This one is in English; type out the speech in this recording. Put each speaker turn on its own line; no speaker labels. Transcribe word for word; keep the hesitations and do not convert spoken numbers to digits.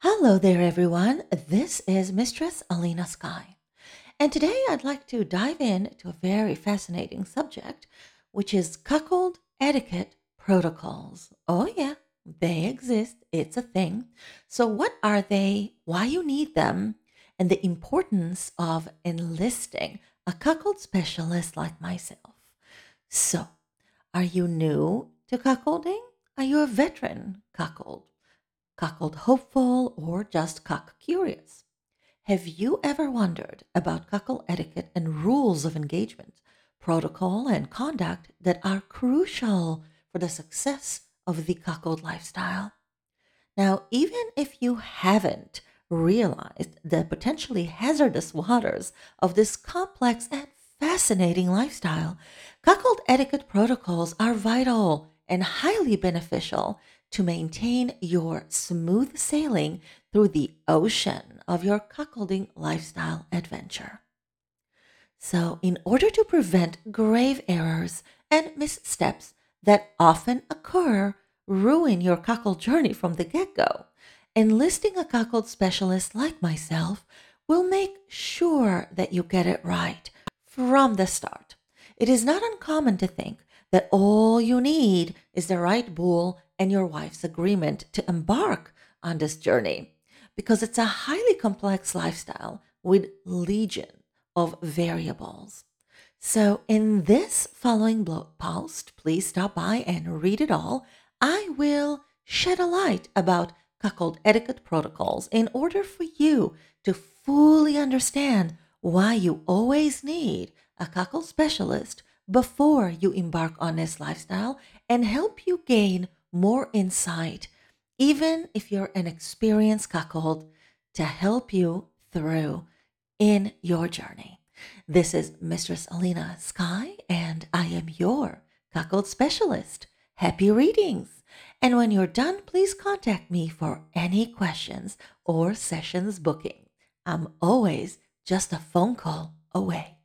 Hello there, everyone. This is Mistress Alina Sky. And today I'd like to dive in to a very fascinating subject, which is cuckold etiquette protocols. Oh, yeah, they exist. It's a thing. So, what are they? Why you need them? And the importance of enlisting a cuckold specialist like myself. So, are you new to cuckolding? Are you a veteran cuckold? Cuckold hopeful, or just cuck curious? Have you ever wondered about cuckold etiquette and rules of engagement, protocol, and conduct that are crucial for the success of the cuckold lifestyle? Now, even if you haven't realized the potentially hazardous waters of this complex and fascinating lifestyle, cuckold etiquette protocols are vital and highly beneficial to maintain your smooth sailing through the ocean of your cuckolding lifestyle adventure. So, in order to prevent grave errors and missteps that often occur, ruin your cuckold journey from the get go, enlisting a cuckold specialist like myself will make sure that you get it right from the start. It is not uncommon to think that all you need is the right bull and your wife's agreement to embark on this journey because it's a highly complex lifestyle with legion of variables. So, in this following blog post, please stop by and read it all. I will shed a light about cuckold etiquette protocols in order for you to fully understand why you always need a cuckold specialist before you embark on this lifestyle and help you gain more insight, even if you're an experienced cuckold, to help you through in your journey. This is Mistress Alina Sky, and I am your cuckold specialist. Happy readings! And when you're done, please contact me for any questions or sessions booking. I'm always just a phone call away.